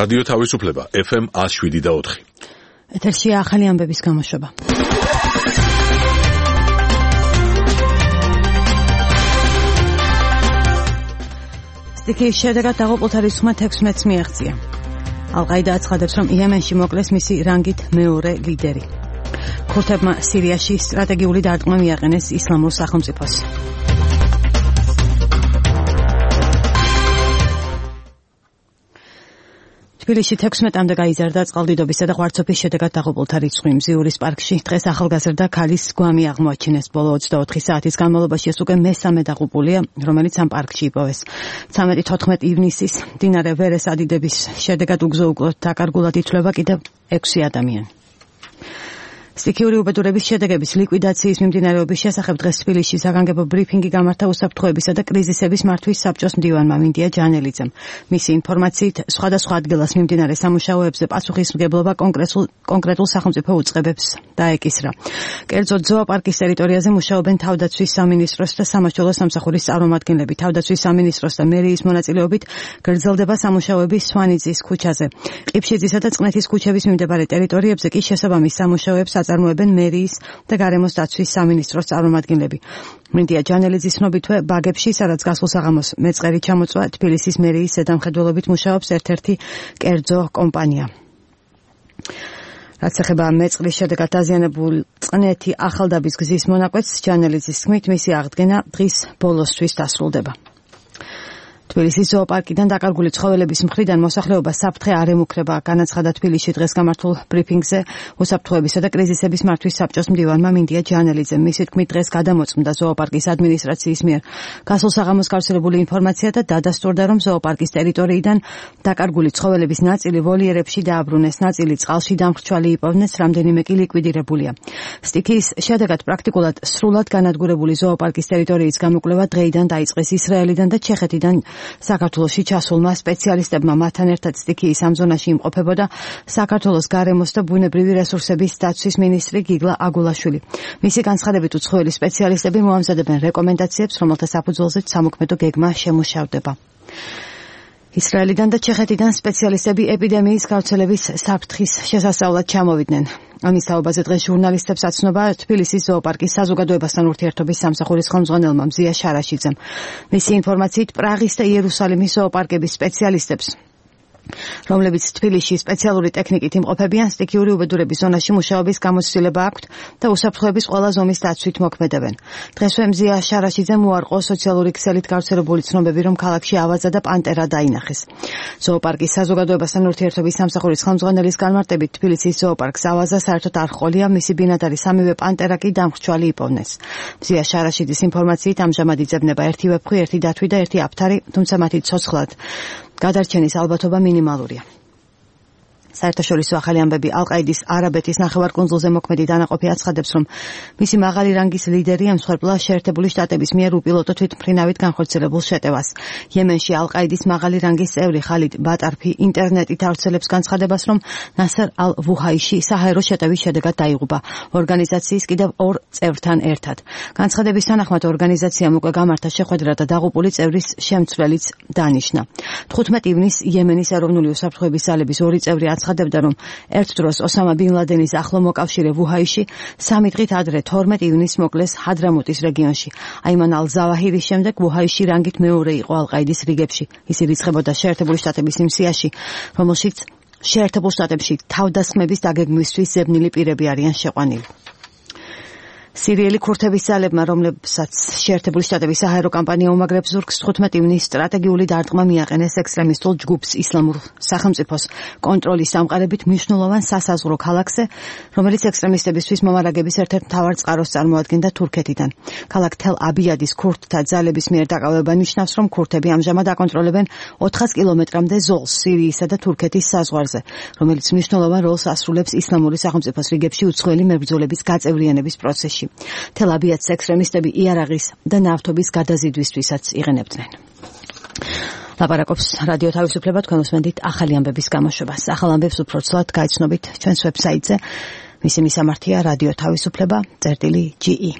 რადიო თავისუფლება FM 107.4. ეთერშია ახალი ამბების გამოშვება. სტიქიის შედეგად დაღუპულთა რიცხვმა 16-ს მიაღწია. ალ-ყაიდა აცხადებს, რომ იემენში მოკლეს მისი რანგით მეორე ლიდერი. ქურთებმა სირიაში სტრატეგიული დარტყმა მიაყენეს ისლამურ სახელმწიფოს. თბილისში 16-მდე გაიზარდა წყალდიდობისა და ღვარცოფის შედეგად დაღუპულთა რიცხვი. მზიურის პარკში დღეს ახალგაზრდა ქალის გვამი აღმოაჩინეს. ბოლო 24 საათის განმავლობაში ეს უკვე მესამე დაღუპულია, რომელიც ამ პარკში იპოვეს. 13-14 ივნისის მდინარე ვერეს ადიდების შედეგად უგზო-უკვლოდ დაკარგულად ითვლება კიდევ 6 ადამიანი. სტიქიური უბედურების შედეგების ლიკვიდაციის მიმდინარეობის შესახებ დღეს თბილისში საგანგებო ბრიფინგი გამართა უსაფრთხოებისა და კრიზისების მართვის საბჭოს მდივანმა მინდია ჯანელიძემ. მისი ინფორმაციით, სხვადასხვა ადგილას მიმდინარე სამუშაოებზე პასუხისმგებლობა კონკრეტულ სახელმწიფო უწყებებს დაეკისრა. კერძოდ, ზოოპარკის ტერიტორიაზე მუშაობენ თავდაცვის სამინისტროს და სამაშველო სამსახურის წარმომადგენლები. თავდაცვის სამინისტროს და მერიის მონაწილეობით გრძელდება სამუშაოები სვანიძის ქუჩაზე. ყიფშიძისა და წყნეთის ქუჩების მიმდებარე ტერიტორიებზე კი შესაბამის სამუშაოებს აწარმოებენ მერიის და გარემოს დაცვის სამინისტროს წარმომადგენლები. მინდია ჯანელიძის ცნობითვე ბაგებში, სადაც გასულ საღამოს მეწყერი ჩამოწვა, თბილისის მერიის ზედამხედველობით მუშაობს ერთ-ერთი კერძო კომპანია. რაც ეხება მეწყრის შედეგად დაზიანებულ წყნეთი ახალდაბის გზის მონაკვეთს, ჯანელიძის თქმით, მისი აღდგენა დღის ბოლოსთვის დასრულდება. თბილისის ზოოპარკიდან დაკარგული ცხოველების მხრიდან მოსახლეობა საფრთხე არ ემუქრება, განაცხადა თბილისში დღეს გამართულ ბრიფინგზე უსაფრთხოებისა და კრიზისების მართვის საბჭოს მდივანმა მინდია ჯანელიძემ. მისი თქმით, დღეს გადამოწმდა ზოოპარკის ადმინისტრაციის მიერ გასულ საღამოს გავრცელებული ინფორმაცია და დადასტურდა, რომ ზოოპარკის ტერიტორიიდან დაკარგული ცხოველების ნაწილი ვოლიერებში დააბრუნეს, ნაწილი წყალში დამრჩვალი იპოვნეს, რამდენიმე კი ლიკვიდირებულია. სტიქიის შედეგად პრაქტიკულად სრულად განადგურებული ზოოპარკის ტერიტორიის გამოკვლევა დღეიდან დაიწყეს ისრაელიდან და ჩეხეთიდან საქართველოში ჩასულმა სპეციალისტებმა. მათთან ერთად სტიქიის ამ ზონაში იმყოფებოდა საქართველოს გარემოს და ბუნებრივი რესურსების დაცვის მინისტრი გიგლა აგულაშვილი. მისი განცხადებით, უცხოელი სპეციალისტები მოამზადებენ რეკომენდაციებს, რომელთა საფუძველზეც სამოქმედო გეგმა შემუშავდება. ისრაელიდან და ჩეხეთიდან სპეციალისტები ეპიდემიის გავრცელების საფრთხის შესასწავლად ჩამოვიდნენ. ამის თაობაზე დღეს ჟურნალისტებს აცნობა თბილისის ზოოპარკის საზოგადოებასთან ურთიერთობის სამსახურის ხელმძღვანელმა მზია შარაშიძემ. მისი ინფორმაციით, პრაღის და იერუსალიმის ზოოპარკების სპეციალისტებს, რომლებიც თბილისში სპეციალური ტექნიკით იმყოფებიან, სტიქიური უბედურების ზონაში მუშაობის გამოცდილება აქვთ და უსაფრთხოების ყველა ზომის დაცვით მოქმედებენ. დღესვე მზია შარაშიძემ უარყო სოციალური ქსელით გავრცელებული ცნობები, რომ ქალაქში ავაზა და პანტერა დაინახეს. ზოოპარკის საზოგადოებასთან ურთიერთობის სამსახურის ხელმძღვანელის განმარტებით, თბილისის ზოოპარკს ავაზა საერთოდ არ ჰყოლია, მისი ბინადარი სამივე პანტერა კი დამრჩვალი იპოვნეს. მზია შარაშიძის ინფორმაციით, ამჟამად იძებნება ერთი ვეფხვი, ერთი დათვი და ერთი აფთარი, თუმცა მათი ცოცხლად გადარჩენის ალბათობა მინიმალურია. საერთაშორისო ახალი ამბები ალ-ყაიდის არაბეთის ნახევარკუნძულზე მოქმედი დანაყოფი აცხადებს, რომ მისი მაღალი რანგის ლიდერი ემსხვერპლა შეერთებული შტატების მიერ უპილოტო თვითმფრინავით განხორციელებულ შეტევას. იემენში ალ-ყაიდის მაღალი რანგის წევრი ხალიდ ბატარფი ინტერნეტით ავრცელებს განცხადებას, რომ ნასერ ალ-ვუჰაიში საჰაერო შეტევის შედეგად დაიღუპა ორგანიზაციის კიდევ 2 წევრთან ერთად. განცხადების თანახმად ორგანიზაციამ უკვე გამართა შეხვედრა და დაღუპული წევრის შემცვლელიც დანიშნა. 15 ივნისს იემენის ეროვნული უსაფრთხოების ძალების 2 წევრი აცხადებდა, რომ ერთ დროს ოსამა ბინ ლადენის ახლო მოკავშირე ვუჰაიში 3 დღით ადრე 12 ივნისს მოკლეს ჰადრამუტის რეგიონში. აიმან ალ-ზავაჰირის შემდეგ ვუჰაიში რანგით მეორე იყო ალ-ყაიდის რიგებში. ის ირიცხებოდა შეერთებული შტატების იმ სიაში, რომელშიც შეერთებულ შტატებში თავდასხმების დაგეგმვისთვის ზებნილი პირები არიან შეყვანილი. სირიელი ქურთების ძალებმა, რომლებსაც შეერთებული შტატების საჰაერო კამპანია უმაგრებს ზურგს, 15 ივნისს სტრატეგიული დარტყმა მიაყენეს ექსტრემისტულ ჯგუფს ისლამურ სახელმწიფოს კონტროლის სამყარებით მნიშვნელოვან სასაზღვრო ქალაქზე, რომელიც ექსტრემისტებისთვის მომარაგების ერთ-ერთ მთავარ წყაროს წარმოადგენდა თურქეთიდან. ქალაქ თელ-აბიადის ქურთთა ძალების მიერ დაკავება ნიშნავს, რომ ქურთები ამჟამად აკონტროლებენ 400 კილომეტრამდე ზოლს სირიისა და თურქეთის საზღვარზე, რომელიც მნიშვნელოვან როლს ასრულებს ისლამური სახელმწიფოს რიგებში უცხოელი მებრძოლების გაწევრიანების პროცესში. თელ-აბიადს ექსტრემისტები იარაღის და ნავთობის გადაზიდვისთვისაც იყენებდნენ. ლაპარაკობს რადიო თავისუფლება, თქვენ უსმენთ ახალი ამბების გამოშვებას. ახალ ამბებს უფრო ცვლად გაიცნობით ჩვენს ვებსაიტზე. მისი მისამართია რადიო თავისუფლება.ge.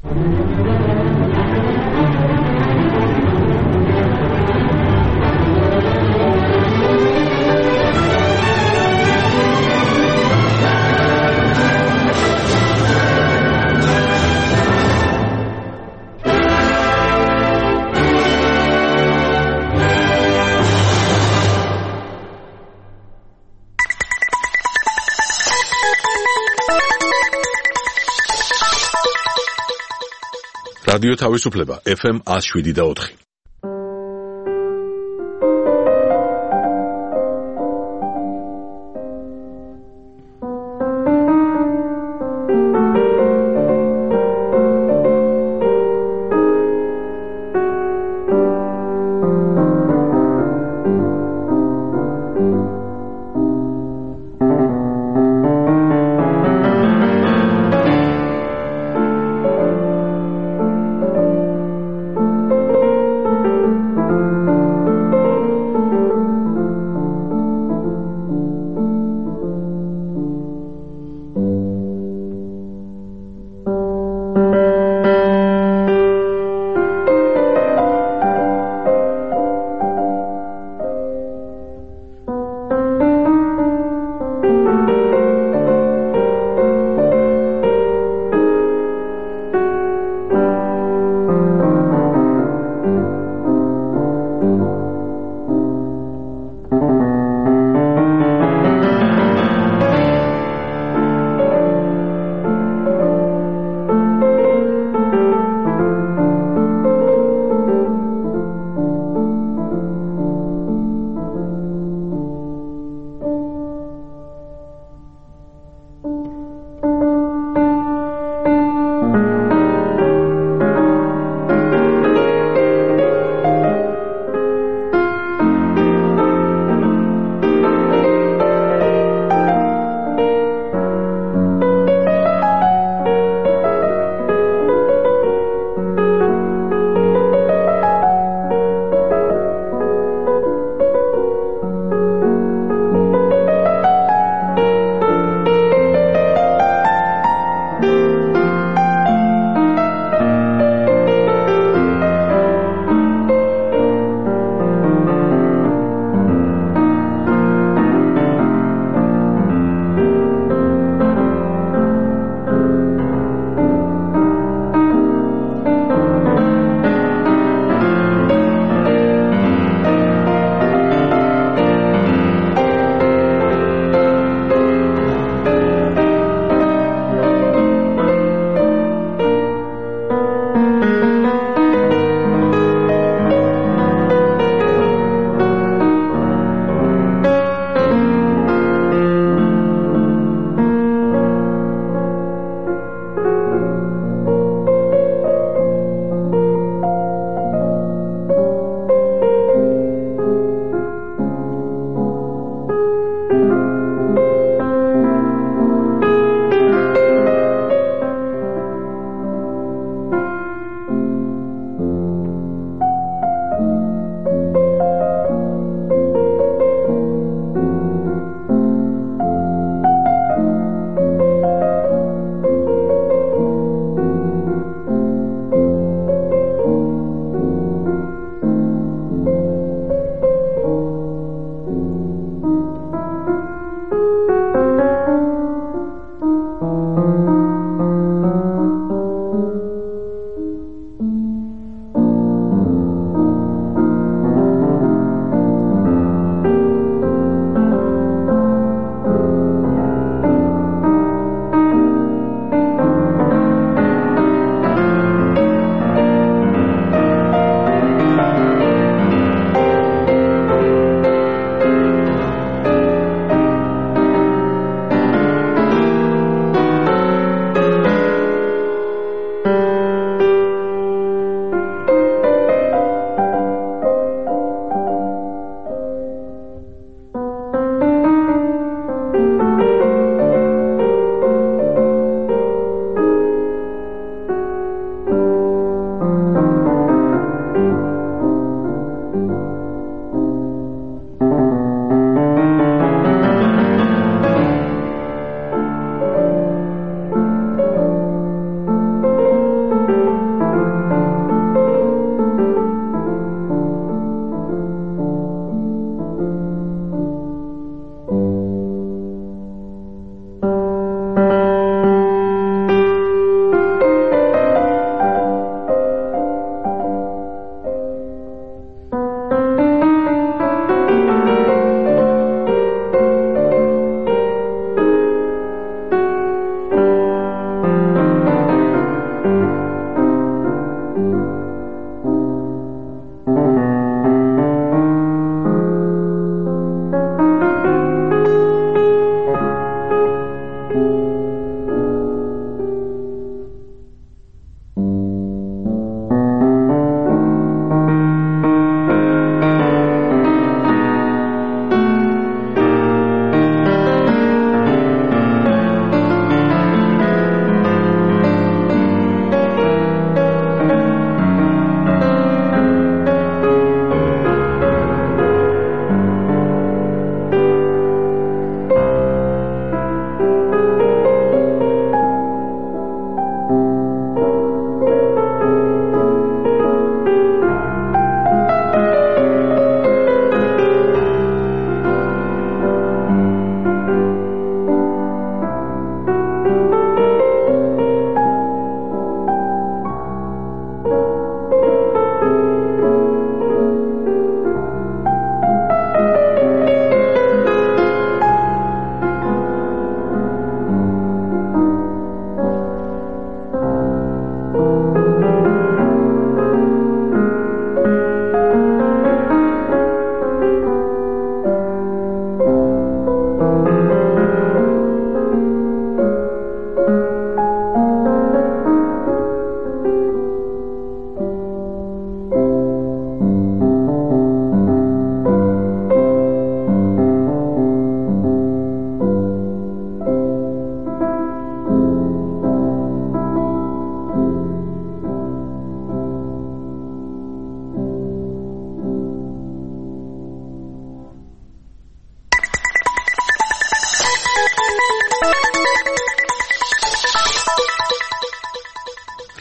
რადიო თავისუფლება FM 107.4.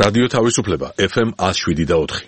რადიო თავისუფლება FM 107.4.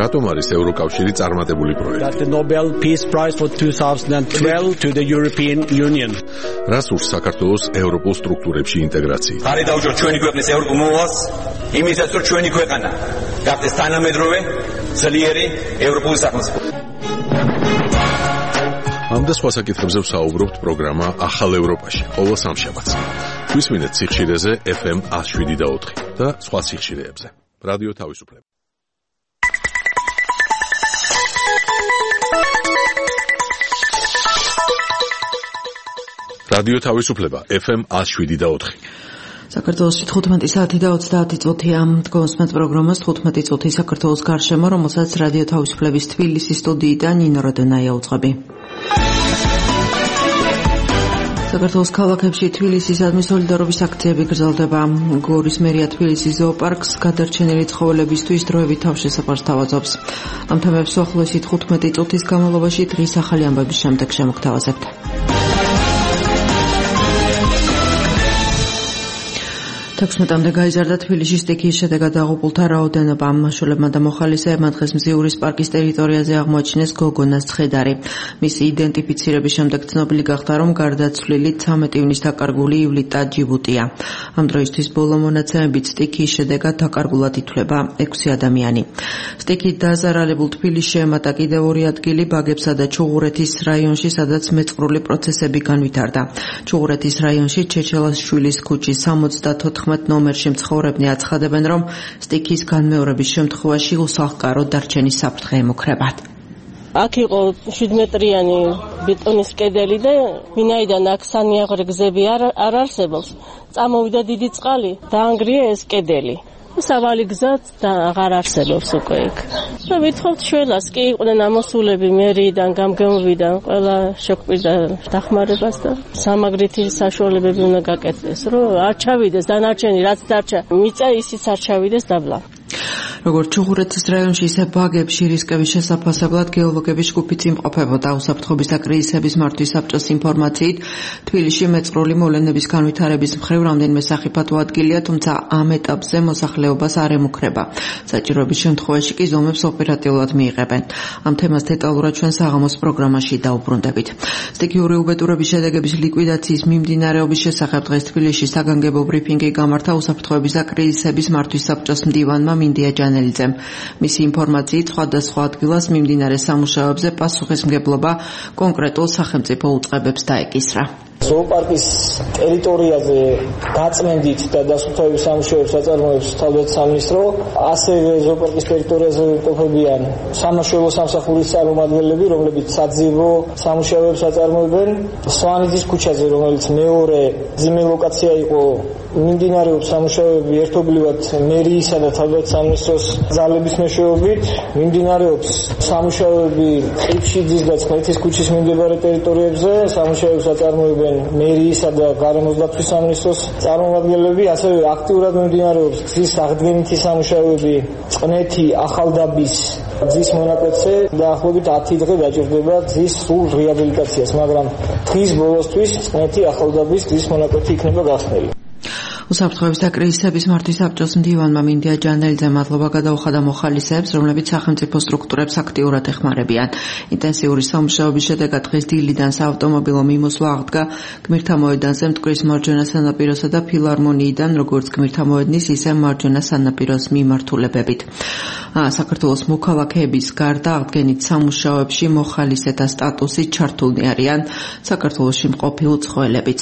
რატომ არის ევროკავშირი წარმატებული პროექტი? The Nobel Peace Prize for 2012 to the European Union. რას ურს საქართველოს ევროპულ სტრუქტურებში ინტეგრაცია? ხარი დაუჯეროთ ჩვენი ქვეყნის ევროპულ მოვალს, იმისაც რომ ჩვენი ქვეყანა გახდეს თანამედროვე, ძლიერი ევროპული სახელმწიფო. ამ და სხვა საკითხებზე ვსაუბრობთ პროგრამა ახალ ევროპაში, ყოველ სამშაბათს. გვისმინეთ სიხშირეზე FM 107.4 და სხვა სიხშირეებზე. რადიო თავისუფლება. რადიო თავისუფლება FM 107.4. საქართველოს 15 საათი და 30 წუთია დგომსმეთ პროგრამას 15 წუთი საქართველოს გარშემო, რომელსაც რადიო თავისუფლების თბილისის სტუდიიდან ნინო როდონაია უძღვები. საქართველოს ქალაქებში თბილისისადმი სოლიდარობის აქციები გრძელდება. გორის მერია თბილისის ზოოპარკს გადარჩენილი ცხოველებისთვის დროებით თავშესაფარს თავაზობს. ამ თემებს უახლოესი 15 წუთის განმავლობაში დღის ახალი ამბების შემდეგ შემოგთავაზებთ. თექვსმეტამდე გაიზარდა თბილისში სტიქიის შედეგად დაღუპულთა რაოდენობა. მაშულებმა და მოხალისეებმა დღეს მზიურის პარკის ტერიტორიაზე აღმოაჩინეს გოგონას ცხედარი. მისი იდენტიფიცირების შემდეგ ცნობილი გახდა, რომ გარდაცვლილი 13 ივნის დაკარგული ივლიტა ჯიბუტია. ამ დროისთვის ბოლო მონაცემებით სტიქიის შედეგად დაკარგულად ითვლება 6 ადამიანი. სტიქით დაზარალებულ თბილისში ემატა კიდევ 2 ადგილი ბაგებსა და ჩუღურეთის რაიონში, სადაც მეწყრული პროცესები განვითარდა. ჩუღურეთის რაიონში ჩეჩელაშვილის ქუჩის 74 ნომერში მცხოვრებნი აცხადებენ, რომ სტიქის განმეორების შემთხვევაში უსახლკარო დარჩენის საფრთხე ემუქრებათ. აქ იყო 7 მეტრიანი ბეტონის კედელი და ვინაიდან აქ სანიაღრე გზები არ არსებობს, წამოვიდა დიდი წყალი, დაანგრია ეს კედელი. სავალი გზაც და აღარ არსებობს უკვე იქ. და ვითხოვთ შველას, კი იყვნენ ამოსულები მერიიდან, გამგემობიდან, ყველა შეგვპირდა დახმარებას და სამაგრითი საშუალებები უნდა გაკეთდეს, რომ არ ჩავიდეს დანარჩენი, რაც დარჩა, მიწა ისიც არ ჩავიდეს დაბლა. როგორც ჩუღურეთის რაიონში, ისე ბაგებში რისკების შესაფასებლად გეოლოგების ჯგუფიც იმყოფებოდა. უსაფრთხოების და კრიზისების მართვის საბჭოს ინფორმაციით, თბილისში მეწყრული მოვლენების განვითარების მხრივ რამდენიმე სახიფათო ადგილია, თუმცა ამ ეტაპზე მოსახლეობას არ ემუქრება. საჭიროების შემთხვევაში კი ზომებს ოპერატიულად მიიღებენ. ამ თემას დეტალურად ჩვენ საღამოს პროგრამაში დაუბრუნდებით. სტიქიური უბედურების შედეგების ლიკვიდაციის მიმდინარეობის შესახებ დღეს თბილისში საგანგებო ბრიფინგი გამართა უსაფრთხოების და კრიზისების მართვის საბჭოს მდივანმა მინდია ჯანელიძემ. მისი ინფორმაციით, სხვადასხვა ადგილას მიმდინარე სამუშაოებზე პასუხისმგებლობა კონკრეტულ სახელმწიფო უწყებებს დაეკისრა. ზოოპარკის ტერიტორიაზე გაწმენდით და დასუფთავების სამუშაოებს აწარმოებს თავდაცვის სამინისტრო, ასევე ზოოპარკის ტერიტორიაზე იმყოფებიან სამაშველო სამსახურის წარმომადგენლები, რომლებიც საძიებო სამუშაოებს აწარმოებენ. სვანიძის ქუჩაზე, რომელიც მეორე ძიმე ლოკაცია იყო, მიმდინარეობს სამუშაოები ერთობლივად მერიისა და თავდაცვის სამინისტროს ძალების მეშვეობით. მიმდინარეობს სამუშაოები ყიფშიძის და ცხეთის ქუჩის მიმდებარე ტერიტორიებზე, სამუშაოებს აწარმოებენ მერიისა და გარემოს დაცვის სამინისტროს წარმომადგენლები, ასევე აქტიურად მიმდინარეობს გზის აღდგენითი სამუშაოები წყნეთი ახალდაბის გზის მონაკვეთზე და დაახლოებით 10 დღე დაჭირდება გზის სრულ რეაბილიტაციას, მაგრამ დღის ბოლოსთვის წყნეთი ახალდაბის გზის მონაკვეთი იქნება გახსნილი. უსაფრთხოების და კრიზისების მართვის საბჭოს მდივანმა მინდია ჯანელიძემ მადლობა გადაუხადა მოხალისეებს, რომლებიც სახელმწიფო სტრუქტურებს აქტიურად ეხმარებიან. ინტენსიური სამუშაოების შედეგად დღეს დილიდან საავტომობილო მიმოსვლა აღდგა გმირთა მოედანზე, მტკვრის მარჯვენა სანაპიროსა და ფილარმონიიდან, როგორც გმირთა მოედნის, ისე მარჯვენა სანაპიროს მიმართულებებით. საქართველოს მოქალაქეების გარდა აღდგენით სამუშაოებში მოხალისეთა სტატუსით ჩართულნი არიან საქართველოში მყოფი უცხოელებიც.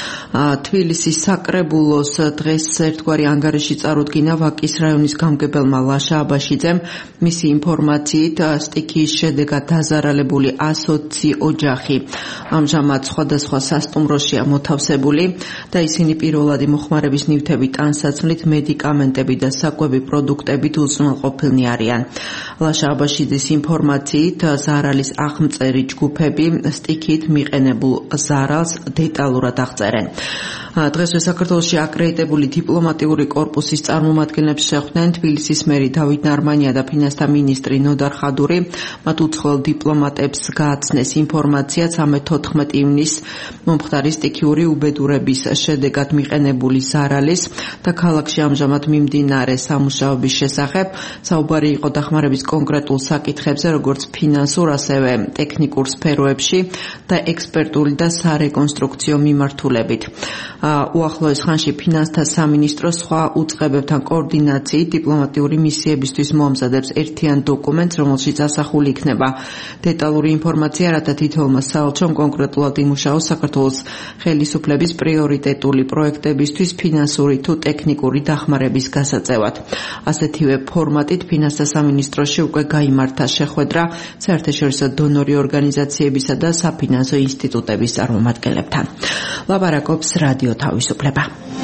თბილისის საკრებულოს დღეს ერთგვარი ანგარიში წარუდგინა ვაკის რაიონის გამგებელმა ლაშა აბაშიძემ. მისი ინფორმაციით, სტიქიის შედეგად დაზარალებული 120 ოჯახი ამჟამად სხვადასხვა სასტუმროშია მოთავსებული და ისინი პირველადი მოხმარების ნივთებით, ტანსაცმლით, მედიკამენტებით და საკვები პროდუქტებით უზრუნველყოფილნი არიან. ლაშა აბაშიძის ინფორმაციით, ზარალის აღმწერი ჯგუფები სტიქით მიყენებულ ზარალს დეტალურად აღწერენ. დღესვე საქართველოში აკრედიტებული დიპლომატიური კორპუსის წარმომადგენლებს შეხვდნენ თბილისის მერი დავით ნარმანია და ფინანსთა მინისტრი ნოდარ ხადური. მათ უცხოელ დიპლომატებს გააცნეს ინფორმაცია 13-14 ივნისს მომხდარი სტიქიური უბედურების შედეგად მიყენებული ზარალის და ქალაქში ამჟამად მიმდინარე სამუშაოების შესახებ. საუბარი იყო დახმარების კონკრეტულ საკითხებზე, როგორც ფინანსურ, ასევე ტექნიკურ სფეროებში და ექსპერტული და სარეკონსტრუქციო მიმართულებით. უახლოეს ხანში ფინანსთა სამინისტრო სხვა უწყებებთან კოორდინაციით დიპლომატიური მისიებისთვის მოამზადებს ერთიან დოკუმენტს, რომელშიც ასახული იქნება დეტალური ინფორმაცია, რათა თითოეულმა საელჩომ კონკრეტულად იმუშაოს საქართველოს ხელისუფლების პრიორიტეტული პროექტებისთვის ფინანსური თუ ტექნიკური დახმარების გასაწევად. ასეთივე ფორმატით ფინანსთა სამინისტროში უკვე გაიმართა შეხვედრა საერთაშორისო დონორი ორგანიზაციებისა და საფინანსო ინსტიტუტების წარმომადგენლებთან. ლაპარაკობს რადიო თავისუფლება.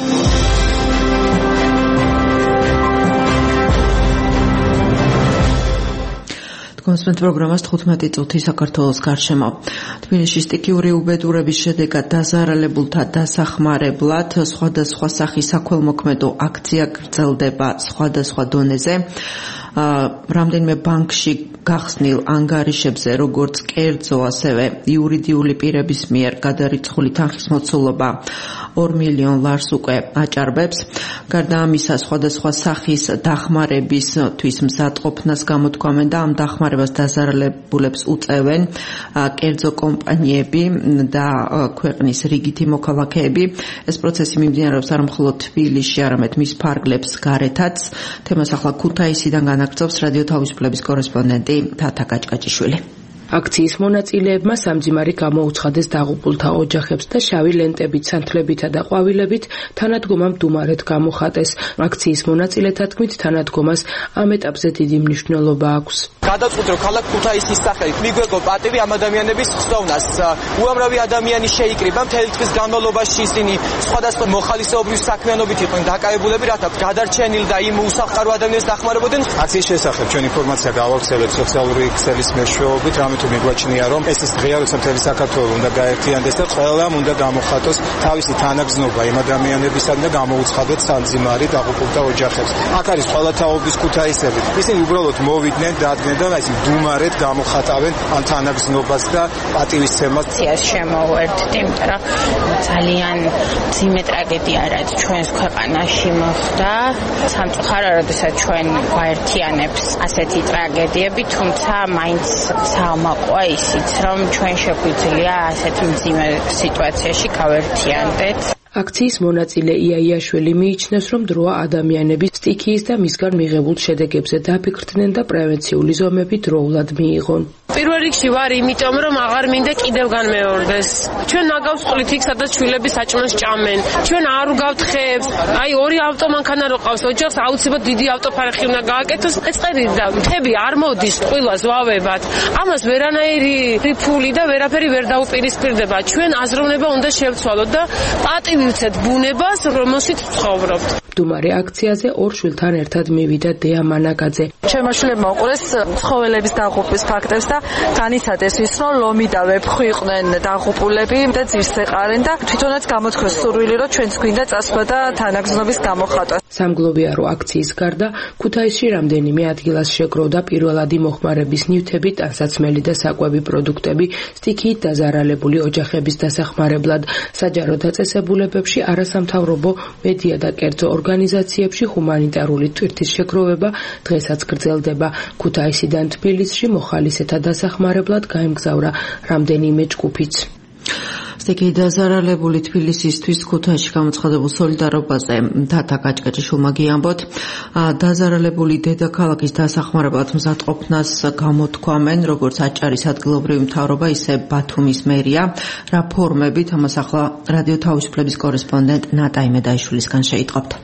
კონსპექტ პროგრამას 15 წუთი საქართველოს გარშემო. თბილისში სტიქიური უბედურების შედეგად დაზარალებულთა დასახმარებლად სხვადასხვა სახის საქველმოქმედო აქცია გრძელდება სხვადასხვა დონეზე. რამდენიმე ბანკში გახსნილ ანგარიშებზე, როგორც კერძო, ასევე იურიდიული პირების მიერ გადარიცხული თანხის მოცულობა 2 მილიონ ლარს უკვე აჭარბებს. გარდა ამისა, სხვადასხვა სახის დახმარებისთვის მზადყოფნას გამოთქვამენ და ამ დახმარებას დაზარალებულებს უწევენ კერძო კომპანიები და ქვეყნის რიგითი მოქალაქეები. ეს პროცესი მიმდინარეობს არა მხოლოდ თბილისში, არამედ მის ფარგლებს გარეთაც. თემას ახლა ქუთაისიდან განაგრძობს რადიო თავისუფლების კორესპონდენტი თათა კაჭკაჭიშვილი. აქციის მონაწილეებმა სამძიმარი გამოუცხადეს დაღუპულთა ოჯახებს და შავი ლენტებით, სანთლებითა და ყვავილებით თანადგომამ დუმარეთ გამოხატეს. აქციის მონაწილეთა თქმით, თანადგომას ამ ეტაპზე დიდი მნიშვნელობა აქვს. გადაწყვიტ რომ ქალაქ ქუთაისის სახელით მიგვეღო პატივი ამ ადამიანების ხსოვნას. უამრავი ადამიანი შეიკრიბა, მთელი თვის განმავლობაში ისინი სხვადასხვა მოხალისეობრივი საქმიანობით იყვნენ დაკავებულები, რათა გადარჩენილ და იმ უსახკარო ადამიანებს დახმარებოდნენ. აქციის შესახებ ჩვენ ინფორმაცია გავავრცელებთ სოციალური ქსელის მეშვეობით, რამე თუ მიგვაჩნია რომ ეს ღია როცა მთელი საქართველო უნდა გაერთიანდეს და ყველამ უნდა გამოხატოს თავისი თანაგზნობა იმ ადამიანებისგან და გამოუცხადოთ სამძიმარი დაღუპულთა ოჯახებს. აქ არის ყველა თაობის ქუთაისები. ისინი უბრალოდ მოვიდნენ და ადგნენ და ისინი დუმარეთ გამოხატავენ ამ თანაგზნობას და პატივისცემას. შემოვერთთ, იმიტომ რომ ძალიან ძიმე ტრაგედია რაც ჩვენს ქვეყანაში მოხდა. სამწუხაროა, როდესაც ჩვენ გაერთიანებს ასეთი ტრაგედიები, თუმცა მაინც საამაყოა ისიც, რომ ჩვენ შეგვიძლია ასეთ მძიმე სიტუაციაში გავერთიანდეთ. აქციის მონაწილე იაიაშვილი მიიჩნევს, რომ დროა ადამიანების სტიქიის და მისგან მიღებულ შედეგებზე დაფიქრდნენ და პრევენციული ზომები დროულად მიიღონ. პირველ რიგში ვარ იმიტომ, რომ აღარ მინდა კიდევ განმეორდეს. ჩვენ ნაგავს ყვლით იქ, სადაც შვილები საჭმელს ჭამენ. ჩვენ არ უგავთ ხეებს. აი ორი ავტო მანქანა რო ყავს ოჯახს, აუცილებლად დიდი ავტოფარეხი უნდა გააკეთოს. ეწყერი და მთები არ მოდის ყვილას ვავებად. ამას ვერანაირი ფული და ვერაფერი ვერ დაუპირისპირდება. ჩვენ აზროვნება უნდა შევცვალოთ და პატივივცეთ ბუნებას, რომელშიც ვცხოვრობთ. დუმარე აქციაზე ორ შვილთან ერთად მივიდა დეა მანაკაძე. ჩემო შვილებმა უყურეს ცხოველების დაღუპვის ფაქტებს და განიცადეს ის, რომ ლომი და ვეფხვი იყვნენ დაღუპულები და ძირს ეყარენ და თვითონაც გამოთქვეს სურვილი, რომ ჩვენც გვინდა წასვლა და თანაგზნობის გამოხატვა. სამგლოვიარო აქციის გარდა ქუთაისში რამდენიმე ადგილას შეგროვდა პირველადი მოხმარების ნივთები, ტანსაცმელი და საკვები პროდუქტები სტიქიით დაზარალებული ოჯახების დასახმარებლად. საჯარო დაწესებულებებში, არასამთავრობო, მედია და კერძო ორგანიზაციებში ჰუმანიტარული თვირთის შეგროვება დღესაც გრძელდება. ქუთაისიდან თბილისში მოხალისეთა დასახმარებლად გაემგზავრა რამდენიმე ჯგუფიც. სტიქიით დაზარალებული თბილისისთვის ქუთაისში გამოცხადებულ სოლიდარობაზე თათა კაჭკაჭიშვილმა გიამბოთ. დაზარალებული დედაქალაქის დასახმარებლად მზადყოფნას გამოთქვამენ როგორც აჭარის ადგილობრივი მთავრობა, ისე ბათუმის მერია. რა ფორმებით, ამას ახლა რადიო თავისუფლების კორესპონდენტ ნატა იმედაიშვილისგან შეიტყობთ.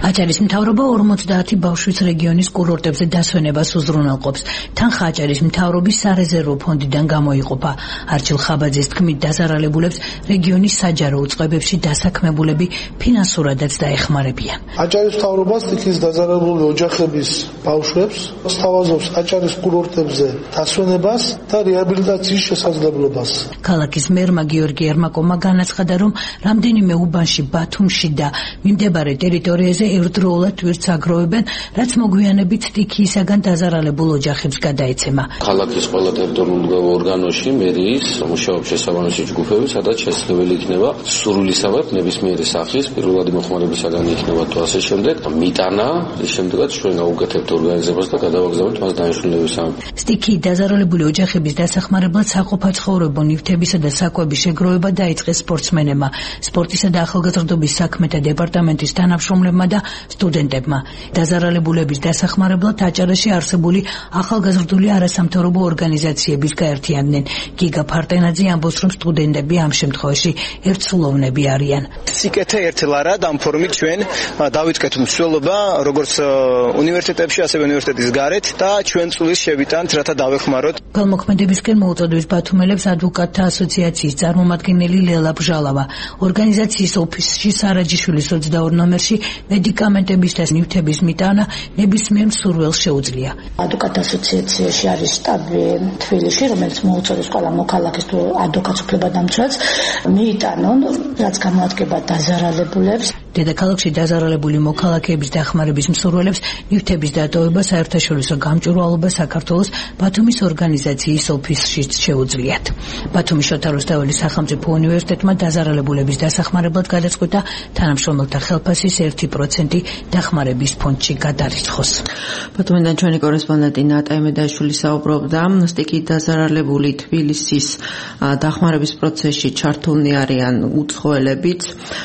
აჭარის მთავრობა 50 ბავშვის რეგიონის კურორტებზე დასვენებას უზრუნველყოფს. თან აჭარის მთავრობის სარეზერვო ფონდიდან გამოიყოფა. არჩილ ხაბაძის თქმით, დაზარალებულებს რეგიონის საჯარო უწყებებში დასაქმებულები ფინანსურადაც დაეხმარებიან. აჭარის მთავრობა სტიქიის დაზარალებული ოჯახების ბავშვებს სთავაზობს აჭარის კურორტებზე დასვენებას და რეაბილიტაციის შესაძლებლობას. ქალაქის მერმა გიორგი ერმაკომა განაცხადა, რომ რამდენიმე უბანში, ბათუმში და მიმდებარე ტერიტორიაზე ერთდროულად ვირთს აგროვებენ, რაც მოგვიანებით სტიქიისაგან დაზარალებულ ოჯახებს გადაეცემა. ქალაქის ყველა ტერიტორიულ ორგანოში მერიის მუშაობს შესაბამისი ჯგუფები, სადაც შესაძლებელი იქნება სურვილისამებრ ნებისმიერი სახის პირველადი მოხმარებისაგან იქნება თუ ასე შემდეგ მიტანა, ის შემდეგაც ჩვენ გავუკეთებთ ორგანიზებას და გადავაგზავნებთ მას დანიშნულებისამებრ. სტიქიით დაზარალებული ოჯახების დასახმარებლად საყოფაცხოვრებო ნივთებისა და საკვების შეგროვება დაიწყეს სპორტსმენებმა, სპორტისა და ახალგაზრდობის საქმეთა დეპარტამენტის თანამშრომლებმა და სტუდენტებმა. დაზარალებულების დასახმარებლად აჭარაში არსებული ახალგაზრდული არასამთავრობო ორგანიზაციების გაერთიანდნენ. გიგა ფარტენაძე ამბობს, რომ სტუდენტები ამ შემთხვევაში ერთსულოვნები არიან. სიკეთე ერთლარა დამფორმით ჩვენ დავიწყეთ მსვლელობა როგორც უნივერსიტეტებში, ასევე უნივერსიტეტის გარეთ და ჩვენ წვლის შევიტანთ, რათა დავეხმაროთ. გალმოქმედებისკენ მოუწოდებს ბათუმელებს ადვოკატთა ასოციაციის წარმომადგენელი ლელა ბჟალავა. ორგანიზაციის ოფისში სარაჯიშვილის 22 ნომერში მედიკამენტების და ნივთების მიტანა ნებისმიერ მსურველს შეუძლია. ადვოკატთა ასოციაციაში არის შტაბი თბილისში, რომელიც მოუწოდებს ყველა მოქალაქეს თუ ადვოკატს უფლებადამცველს მიიტანონ, რაც გამოადგება დაზარალებულებს. დედაქალაქში დაზარალებული მოქალაქეების დახმარების მსურველებს ნივთების დატოვება საერთაშორისო გამჭვირვალობა საქართველოს ბათუმის ორგანიზაციის ოფისშიც შეუძლიათ. ბათუმის შოთა რუსთაველის სახელმწიფო უნივერსიტეტმა დაზარალებულების დასახმარებლად გადაწყვიტა თანამშრომელთა ხელფასის 1% დახმარების ფონდში გადარიცხოს. ბათუმიდან ჩვენი კორესპონდენტი ნატა იმედაშვილი საუბრობდა, სტიქიით დაზარალებული თბილისის დახმარების პროცესში ჩართულნი არიან უცხოელებიც.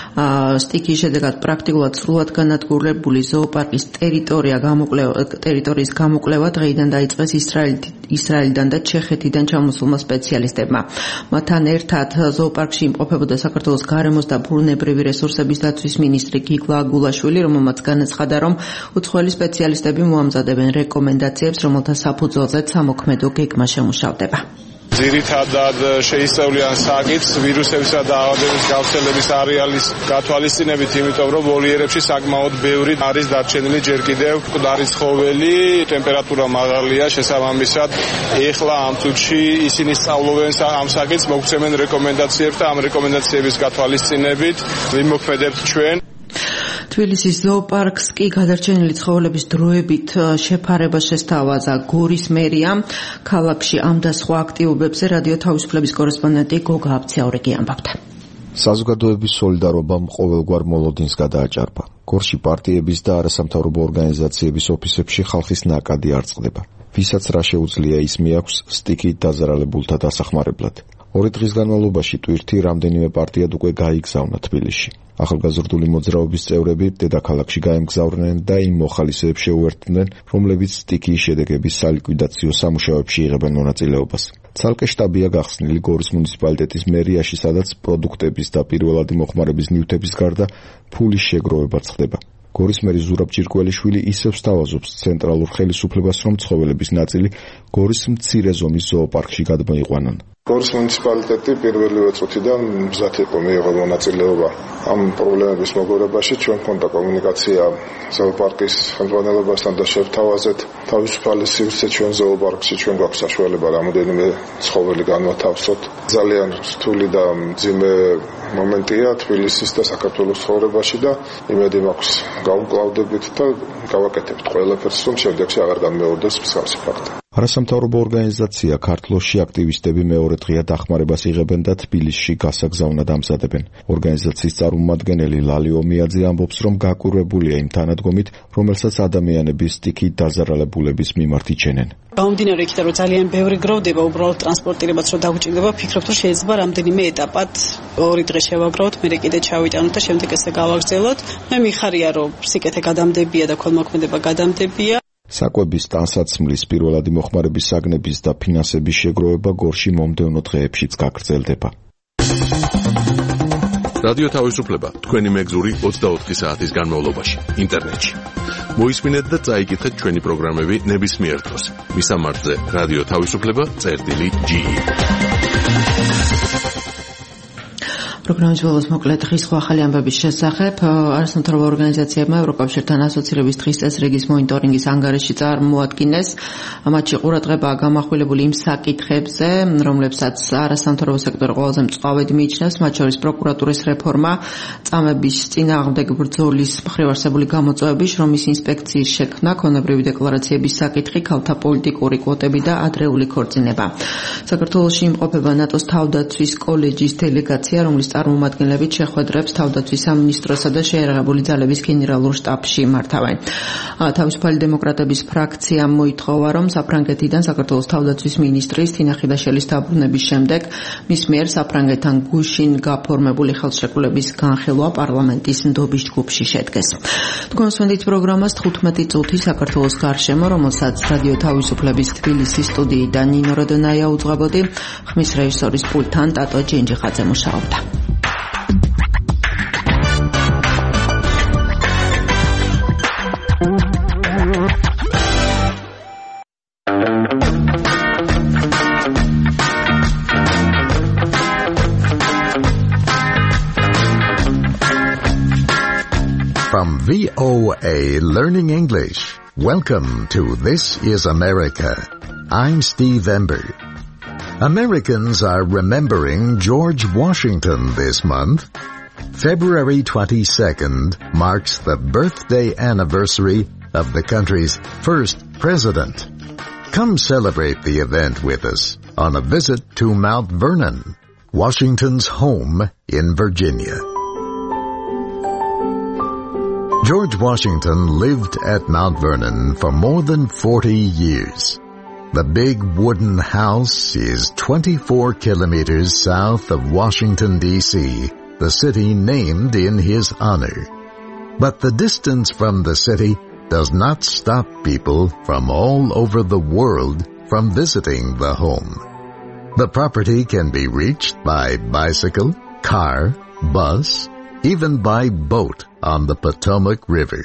სტიქიის შედეგად პრაქტიკულად სრულად განადგურებული ზოოპარკის ტერიტორიის გამოკვლევა დღეიდან დაიწყეს ისრაელიდან და ჩეხეთიდან ჩამოსულმა სპეციალისტებმა. მათთან ერთად ზოოპარკში იმყოფებოდა საქართველოს გარემოს და ბუნებრივი რესურსების დაცვის მინისტრი გიგლა აგულაშვილი, რომელმაც განაცხადა, რომ უცხოელი სპეციალისტები მოამზადებენ რეკომენდაციებს, რომელთა საფუძველზეც სამოქმედო გეგმა შემუშავდება. ძირითადად შეისწავლიან საკითხს ვირუსებისა და ავადების გავრცელების არეალის გათვალისწინებით, იმიტომ რომ ვოლიერებში საკმაოდ ბევრი არის დარჩენილი ჯერ კიდევ მკვდარი ცხოველი, ტემპერატურა მაღალია, შესაბამისად ეხლა ამ წუთში ისინი სწავლობენ ამ საკითხს, მოგცემენ რეკომენდაციებს და ამ რეკომენდაციების გათვალისწინებით ვიმოქმედებთ ჩვენ. თბილისის ზოოპარკს კი გადარჩენილი ცხოველების დროებით შეფარება შესთავაზა გორის მერია. ქალაქში ამ და სხვა აქტივობებზე რადიო თავისუფლების კორესპონდენტი გოგა აბციაურიგი ამბობდა. საზოგადოების სოლიდარობამ ყოველგვარ მოლოდინს გადააჭარბა. გორში პარტიების და არასამთავრობო ორგანიზაციების ოფისებში ხალხის ნაკადი არ წყდება. ვისაც რა შეუძლია ის მიაქვს სტიქიით დაზარალებულთა დასახმარებლად. 2 დღის განმავლობაში ტვირთი რამდენიმე პარტიად უკვე გაიგზავნა თბილისში. ახალგაზრდული მოძრაობის წევრები დედაქალაქში გაემგზავრნენ და იმ მოხალისეებს შეუერთდნენ, რომლებიც სტიქიის შედეგების სალიკვიდაციო სამუშაოებში იღებენ მონაწილეობას. ცალკე შტაბია გახსნილი გორის მუნიციპალიტეტის მერიაში, სადაც პროდუქტების და პირველადი მოხმარების ნივთების გარდა ფულის შეგროვებაც ხდება. გორის მერი ზურაბ ჭირკველიშვილი ისევ სთავაზობს ცენტრალურ ხელისუფლებას, რომ ცხოველების ნაწილი გორის მცირე ზომის ზოოპარკში გადმოიყვანონ. გორის მუნიციპალიტეტი პირველივე წუთიდან მზად იყო მიიღო მონაწილეობა ამ პრობლემების მოგვარებაში. ჩვენ მქონდა კომუნიკაცია ზოოპარკის ხელმძღვანელობასთან და შევთავაზეთ თავისუფალი სივრცე ჩვენ ზოოპარკში. ჩვენ გვაქვს საშუალება რამოდენიმე ცხოველი განვათავსოთ. ძალიან რთული და მძიმე მომენტია თბილისის და საქართველოს ცხოვრებაში და იმედი მაქვს გავუკლავდებით და გავაკეთებთ ყველაფერს, რომ შემდეგში აღარ განმეორდეს მსგავსი ფაქტი. არასამთავრობო ორგანიზაცია ქართლოში აქტივისტები მეორე დღეა დახმარებას იღებენ და თბილისში გასაგზავნად ამზადებენ. ორგანიზაციის წარმომადგენელი ლალი ომიაძე ამბობს, რომ გაკურებულია იმ თანადგომით, რომელსაც ადამიანების სტიქიით დაზარალებულების მიმართ იჩენენ. გამომდინარე იქიდან, რომ ძალიან ბევრი გროვდება, უბრალოდ ტრანსპორტირებაც რო დაგვჭირდება, ვფიქრობ, რომ შეიძლება რამდენიმე ეტაპად 2 დღე შევაგროვოთ, მერე კიდე ჩავიტანოთ და შემდეგ ესე გავაგრძელოთ. მე მიხარია, რომ სიკეთე გადამდებია და ქველმოქმედება გადამდებია. საკვების ტანსაცმლის პირველადი მოხმარების საგნების და ფინანსების შეგროვება გორში მომდევნო დღეებშიც გაგრძელდება. რადიო თავისუფლება თქვენი მეგზური 24 საათის განმავლობაში ინტერნეტში. მოისმინეთ და წაიკითხეთ ჩვენი პროგრამები ნებისმიერ დროს. მისამართზე რადიო თავისუფლება.ge. პროგრამის ბოლოს მოკლედ დღის ახალი ამბების შესახებ არასამთავრობო ორგანიზაციებმა ევროკავშირთან ასოცირების დღის წესრიგის მონიტორინგის ანგარიში წარმოადგინეს. მათში ყურადღება გამახვილებული იმ საკითხებზე, რომლებსაც არასამთავრობო სექტორი ყველაზე მწვავედ მიიჩნევს, მათ შორის პროკურატურის რეფორმა, წამების წინააღმდეგ ბრძოლის მხრივ არსებული გამოწვევები, შრომის ინსპექციის შექმნა, ქონებრივი დეკლარაციების საკითხი, ქალთა პოლიტიკური კვოტები და ადრეული ქორწინება. საქართველოში იმყოფება ნატოს თავდაცვის კოლეჯის დელეგაცია, რომლის წარმომადგენლებით შეხვედრებს თავდაცვის სამინისტროსა და შეერაღებული ძალების გენერალურ შტაბში მართავენ. თავისუფალი დემოკრატების ფრაქციამ მოითხოვა, რომ საფრანგეთიდან საქართველოს თავდაცვის მინისტრის თინა ხიდაშელის დაბრუნების შემდეგ მის მიერ საფრანგეთთან გუშინ გაფორმებული ხელშეკრულების განხილვა პარლამენტის ნდობის ჯგუფში შედგეს. თქვენ სვენდით პროგრამას 15 წუთი საქართველოს გარშემო, რომელსაც რადიო თავისუფლების თბილისის სტუდიიდან ნინო როდონაია უძღვებოდი, ხმის რეჟისორის პულტთან ტატო ჯენჯიხაძე მუშაობდა. From VOA Learning English, welcome to This is America. I'm Steve Ember. Americans are remembering George Washington this month. February 22nd marks the birthday anniversary of the country's first president. Come celebrate the event with us on a visit to Mount Vernon, Washington's home in Virginia. George Washington lived at Mount Vernon for more than 40 years. The big wooden house is 24 kilometers south of Washington, D.C., the city named in his honor. But the distance from the city does not stop people from all over the world from visiting the home. The property can be reached by bicycle, car, bus, even by boat on the Potomac River.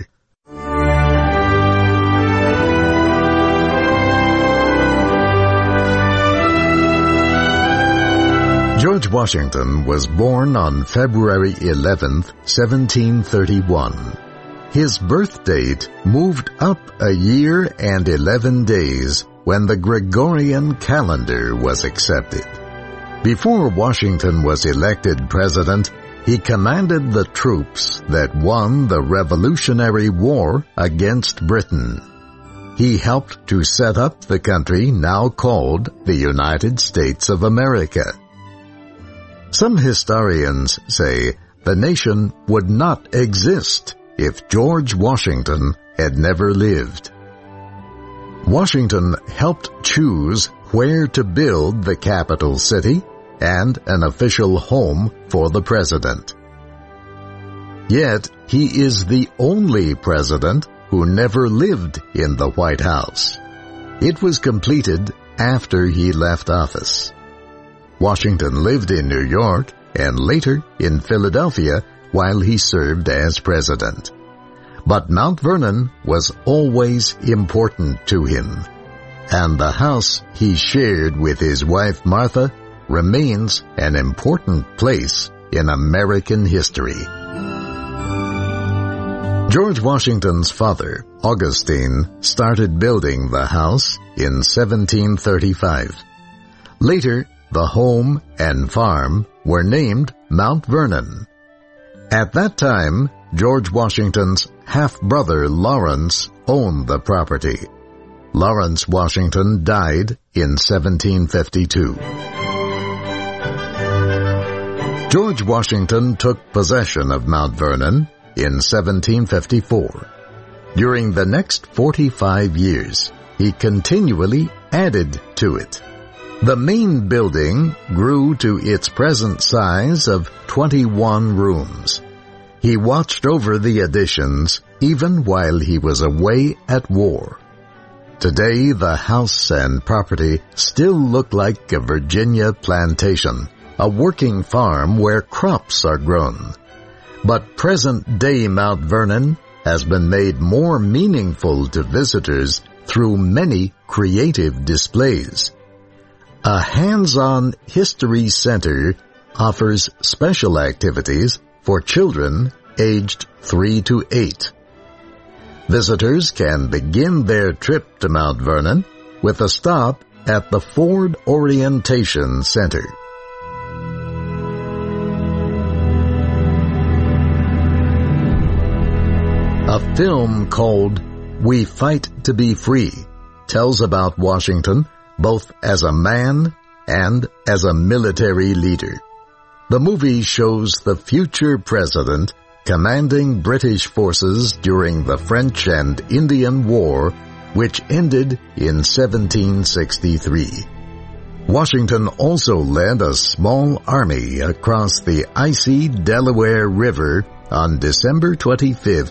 George Washington was born on February 11th, 1731. His birth date moved up a year and 11 days when the Gregorian calendar was accepted. Before Washington was elected president, he commanded the troops that won the Revolutionary War against Britain. He helped to set up the country now called the United States of America. Some historians say the nation would not exist if George Washington had never lived. Washington helped choose where to build the capital city and an official home for the president. Yet, he is the only president who never lived in the White House. It was completed after he left office. Washington lived in New York and later in Philadelphia while he served as president. But Mount Vernon was always important to him, and the house he shared with his wife Martha remains an important place in American history. George Washington's father, Augustine, started building the house in 1735. Later, the home and farm were named Mount Vernon. At that time, George Washington's half-brother Lawrence owned the property. Lawrence Washington died in 1752. George Washington took possession of Mount Vernon in 1754. During the next 45 years, he continually added to it. The main building grew to its present size of 21 rooms. He watched over the additions even while he was away at war. Today, the house and property still look like a Virginia plantation, a working farm where crops are grown. But present-day Mount Vernon has been made more meaningful to visitors through many creative displays. A hands-on history center offers special activities for children aged 3 to 8. Visitors can begin their trip to Mount Vernon with a stop at the Ford Orientation Center. A film called We Fight to Be Free tells about Washington both as a man and as a military leader. The movie shows the future president commanding British forces during the French and Indian War, which ended in 1763. Washington also led a small army across the icy Delaware River on December 25,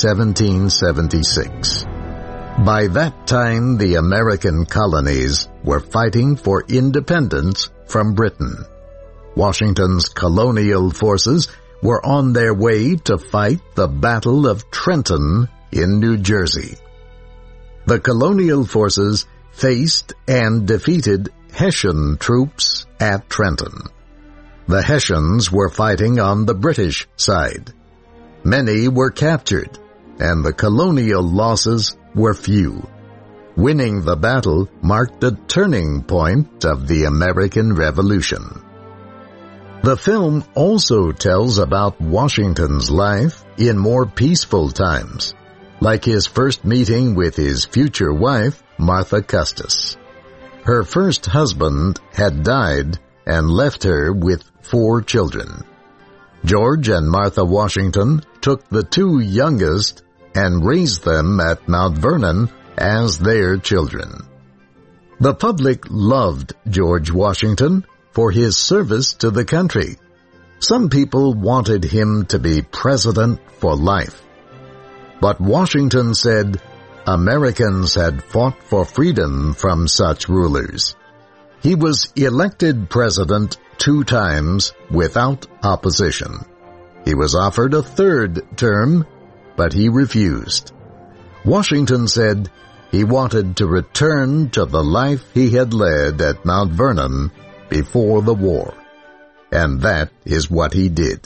1776. By that time, the American colonies were fighting for independence from Britain. Washington's colonial forces were on their way to fight the Battle of Trenton in New Jersey. The colonial forces faced and defeated Hessian troops at Trenton. The Hessians were fighting on the British side. Many were captured, and the colonial losses were few. Winning the battle marked a turning point of the American Revolution. The film also tells about Washington's life in more peaceful times, like his first meeting with his future wife, Martha Custis. Her first husband had died and left her with 4 children. George and Martha Washington took the 2 youngest and raised them at Mount Vernon as their children. The public loved George Washington for his service to the country. Some people wanted him to be president for life. But Washington said Americans had fought for freedom from such rulers. He was elected president 2 times without opposition. He was offered a 3rd term, but he refused. Washington said he wanted to return to the life he had led at Mount Vernon before the war. And that is what he did.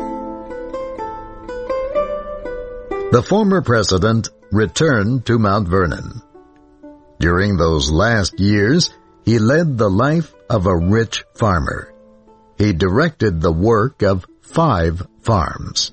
The former president returned to Mount Vernon. During those last years, he led the life of a rich farmer. He directed the work of 5 farms.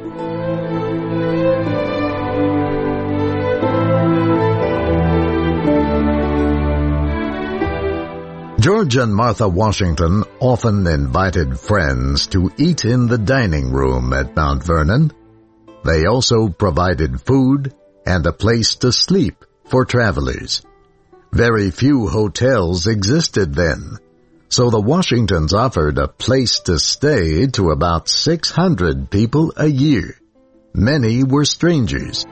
George and Martha Washington often invited friends to eat in the dining room at Mount Vernon. They also provided food and a place to sleep for travelers. Very few hotels existed then, so the Washingtons offered a place to stay to about 600 people a year. Many were strangers.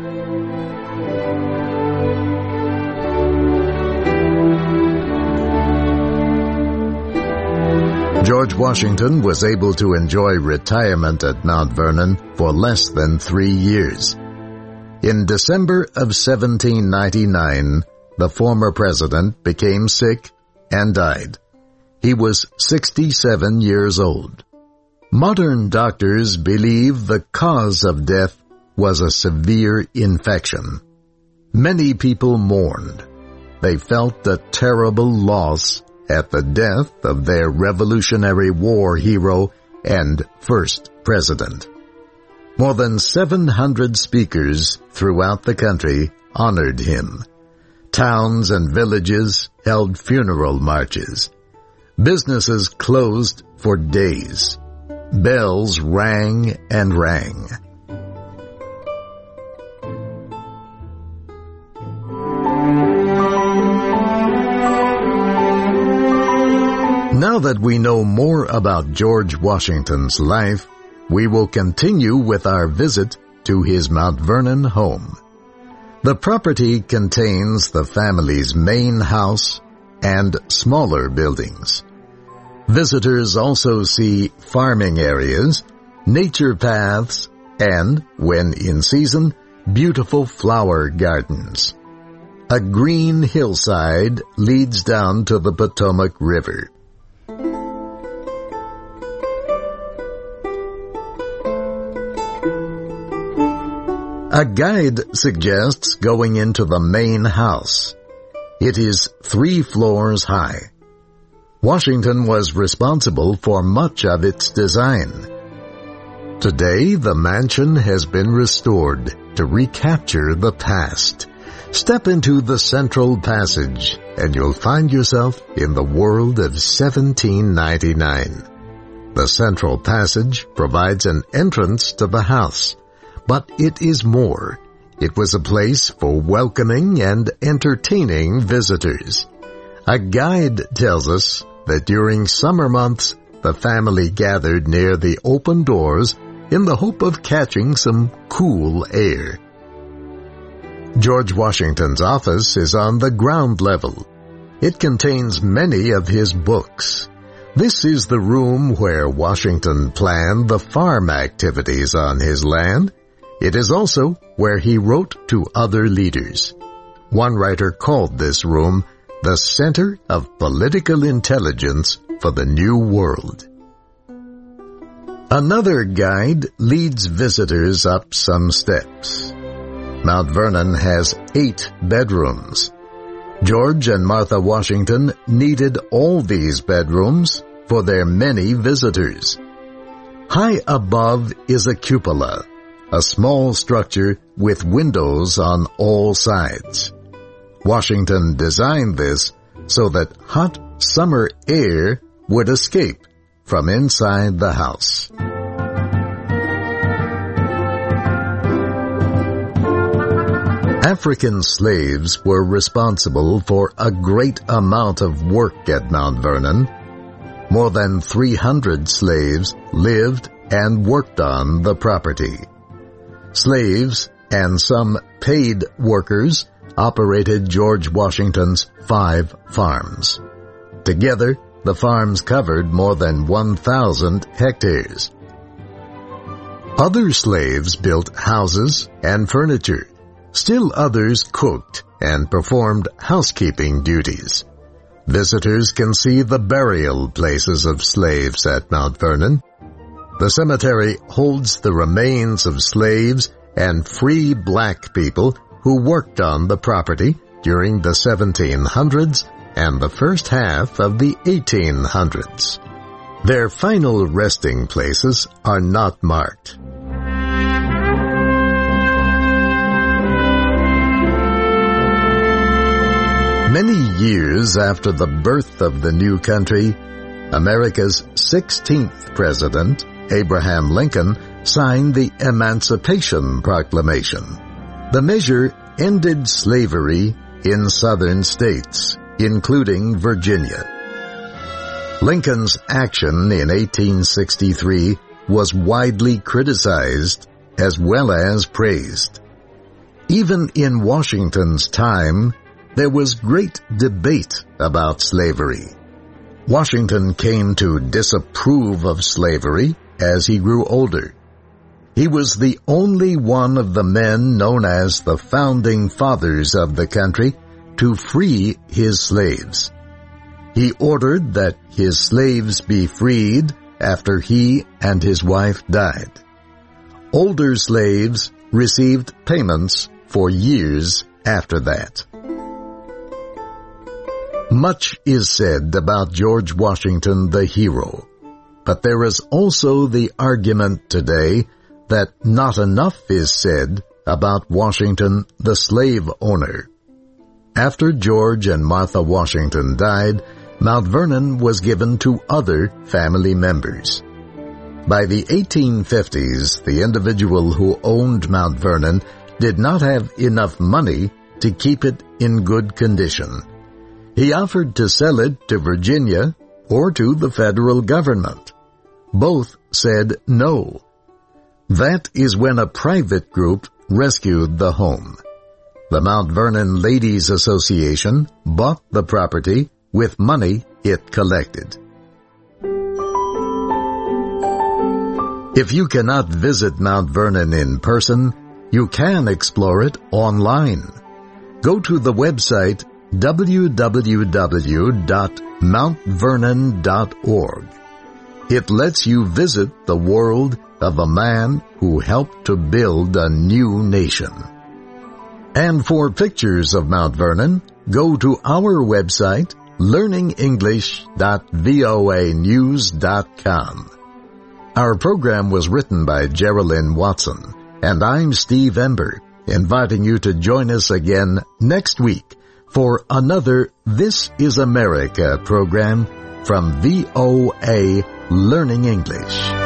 George Washington was able to enjoy retirement at Mount Vernon for less than 3 years. In December of 1799, the former president became sick and died. He was 67 years old. Modern doctors believe the cause of death was a severe infection. Many people mourned. They felt a terrible loss at the death of their Revolutionary War hero and first president. More than 700 speakers throughout the country honored him. Towns and villages held funeral marches. Businesses closed for days. Bells rang and rang. Now that we know more about George Washington's life, we will continue with our visit to his Mount Vernon home. The property contains the family's main house and smaller buildings. Visitors also see farming areas, nature paths, and, when in season, beautiful flower gardens. A green hillside leads down to the Potomac River. A guide suggests going into the main house. It is 3 floors high. Washington was responsible for much of its design. Today, the mansion has been restored to recapture the past. Step into the central passage, and you'll find yourself in the world of 1799. The central passage provides an entrance to the house, but it is more. It was a place for welcoming and entertaining visitors. A guide tells us that during summer months, the family gathered near the open doors in the hope of catching some cool air. George Washington's office is on the ground level. It contains many of his books. This is the room where Washington planned the farm activities on his land. It is also where he wrote to other leaders. One writer called this room the center of political intelligence for the New World. Another guide leads visitors up some steps. Mount Vernon has 8 bedrooms. George and Martha Washington needed all these bedrooms for their many visitors. High above is a cupola, a small structure with windows on all sides. Washington designed this so that hot summer air would escape from inside the house. African slaves were responsible for a great amount of work at Mount Vernon. More than 300 slaves lived and worked on the property. Slaves and some paid workers operated George Washington's 5 farms. Together, the farms covered more than 1,000 hectares. Other slaves built houses and furniture. Still others cooked and performed housekeeping duties. Visitors can see the burial places of slaves at Mount Vernon. The cemetery holds the remains of slaves and free black people who worked on the property during the 1700s and the first half of the 1800s. Their final resting places are not marked. Many years after the birth of the new country, America's 16th president, Abraham Lincoln, signed the Emancipation Proclamation. The measure ended slavery in southern states, including Virginia. Lincoln's action in 1863 was widely criticized as well as praised. Even in Washington's time, there was great debate about slavery. Washington came to disapprove of slavery as he grew older. He was the only one of the men known as the founding fathers of the country to free his slaves. He ordered that his slaves be freed after he and his wife died. Older slaves received payments for years after that. Much is said about George Washington the hero, but there is also the argument today that not enough is said about Washington the slave owner. After George and Martha Washington died, Mount Vernon was given to other family members. By the 1850s, the individual who owned Mount Vernon did not have enough money to keep it in good condition. He offered to sell it to Virginia or to the federal government. Both said no. That is when a private group rescued the home. The Mount Vernon Ladies Association bought the property with money it collected. If you cannot visit Mount Vernon in person, you can explore it online. Go to the website www.mountvernon.org. It lets you visit the world of a man who helped to build a new nation. And for pictures of Mount Vernon, go to our website, learningenglish.voanews.com. Our program was written by Geraldine Watson, and I'm Steve Ember, inviting you to join us again next week for another This is America program from VOA Learning English.